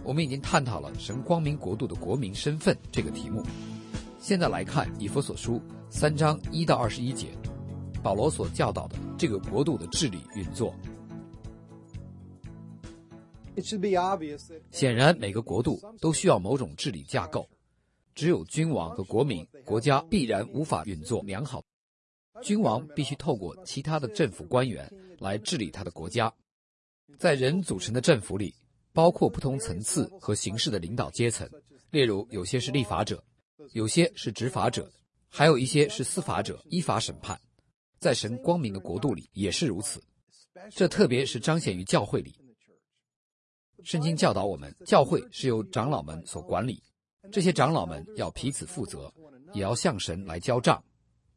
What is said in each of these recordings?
我们已经探讨了神光明国度的国民身份这个题目。现在来看以弗所书3章1到21节，保罗所教导的这个国度的治理运作。显然每个国度都需要某种治理架构，只有君王和国民，国家必然无法运作良好。君王必须透过其他的政府官员来治理他的国家。在人组成的政府里，包括不同层次和形式的领导阶层，例如有些是立法者，有些是执法者，还有一些是司法者，依法审判。在神光明的国度里也是如此，这特别是彰显于教会里。圣经教导我们，教会是由长老们所管理，这些长老们要彼此负责，也要向神来交账。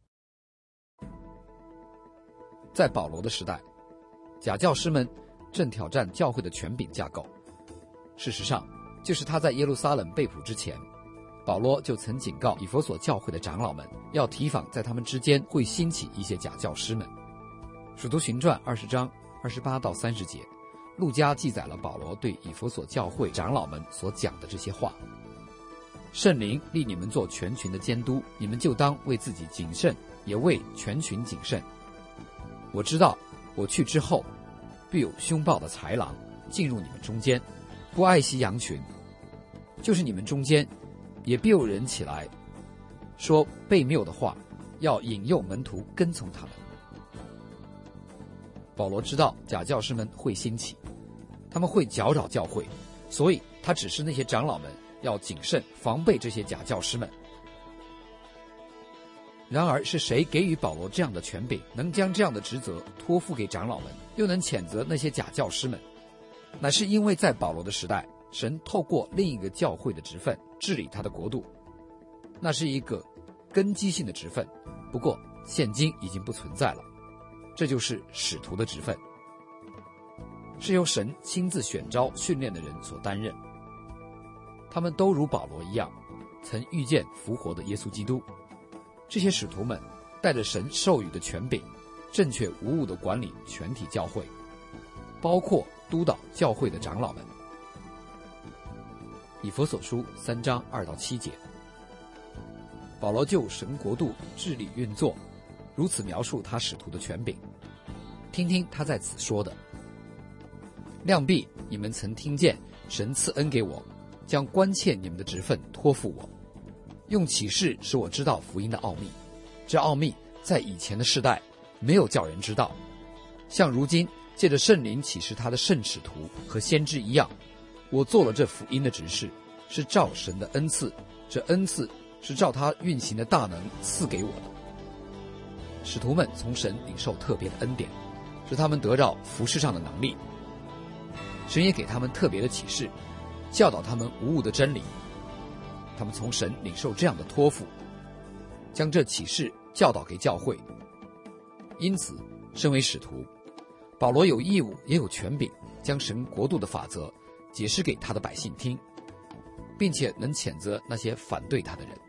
在保罗的时代，假教师们正挑战教会的权柄架构。事实上，就是他在耶路撒冷被捕之前，保罗就曾警告以弗所教会的长老们，要提防在他们之间会兴起一些假教师们。使徒行传20章28到30节，路加记载了保罗对以弗所教会长老们所讲的这些话：圣灵立你们做全群的监督，你们就当为自己谨慎，也为全群谨慎。我知道我去之后，必有凶暴的豺狼进入你们中间，不爱惜羊群。就是你们中间也必有人起来说悖谬的话，要引诱门徒跟从他们。保罗知道假教师们会兴起，他们会搅扰教会，所以他指示那些长老们要谨慎防备这些假教师们。然而是谁给予保罗这样的权柄，能将这样的职责托付给长老们，又能谴责那些假教师们？乃是因为在保罗的时代，神透过另一个教会的职分治理他的国度，那是一个根基性的职分，不过现今已经不存在了。这就是使徒的职分，是由神亲自选召训练的人所担任。他们都如保罗一样，曾遇见复活的耶稣基督。这些使徒们带着神授予的权柄，正确无误地管理全体教会，包括督导教会的长老们。以弗所书3章2到7节，保罗就神国度治理运作如此描述他使徒的权柄。听听他在此说的：量必你们曾听见神赐恩给我，将关切你们的职分托付我，用启示使我知道福音的奥秘。这奥秘在以前的世代没有叫人知道，像如今借着圣灵启示他的圣使徒和先知一样，我做了这福音的执事，是照神的恩赐，这恩赐是照他运行的大能赐给我的。使徒们从神领受特别的恩典，使他们得到服事上的能力。神也给他们特别的启示，教导他们无误的真理。他们从神领受这样的托付，将这启示教导给教会。因此身为使徒，保罗有义务也有权柄将神国度的法则解释给他的百姓听，并且能谴责那些反对他的人。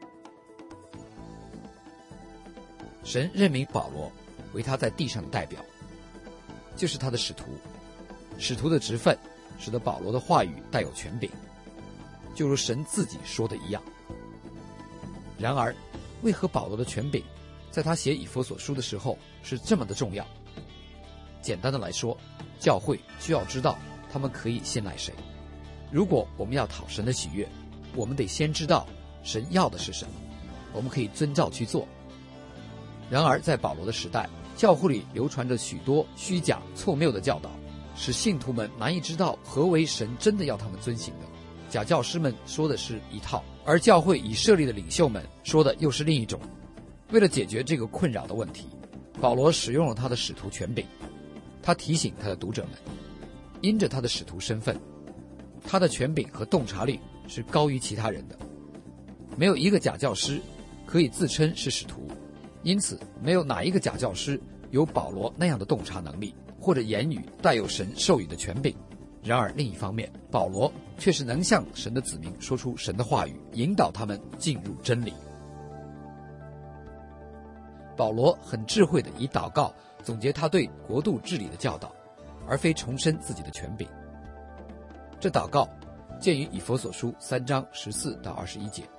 神任命保罗为他在地上的代表，就是他的使徒。使徒的职分使得保罗的话语带有权柄，就如神自己说的一样。然而为何保罗的权柄在他写以弗所书的时候是这么的重要？简单的来说，教会需要知道他们可以信赖谁。如果我们要讨神的喜悦，我们得先知道神要的是什么，我们可以遵照去做。然而在保罗的时代，教会里流传着许多虚假错谬的教导，使信徒们难以知道何为神真的要他们遵行的。假教师们说的是一套，而教会已设立的领袖们说的又是另一种。为了解决这个困扰的问题，保罗使用了他的使徒权柄。他提醒他的读者们，因着他的使徒身份，他的权柄和洞察力是高于其他人的。没有一个假教师可以自称是使徒，因此没有哪一个假教师有保罗那样的洞察能力，或者言语带有神授予的权柄。然而另一方面，保罗却是能向神的子民说出神的话语，引导他们进入真理。保罗很智慧地以祷告总结他对国度治理的教导，而非重申自己的权柄。这祷告见于以弗所书3章14到21节。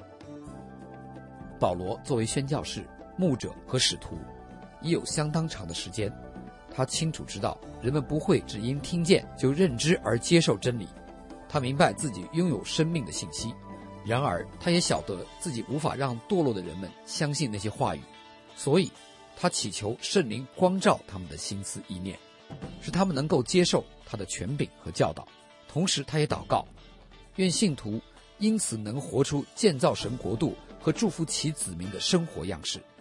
保罗作为宣教士、牧者和使徒，已有相当长的时间，他清楚知道人们不会只因听见就认知而接受真理，他明白自己拥有生命的信息，然而他也晓得自己无法让堕落的人们相信那些话语，所以他祈求圣灵光照他们的心思意念，使他们能够接受他的权柄和教导。同时他也祷告，愿信徒因此能活出建造神国度和祝福其子民的生活样式。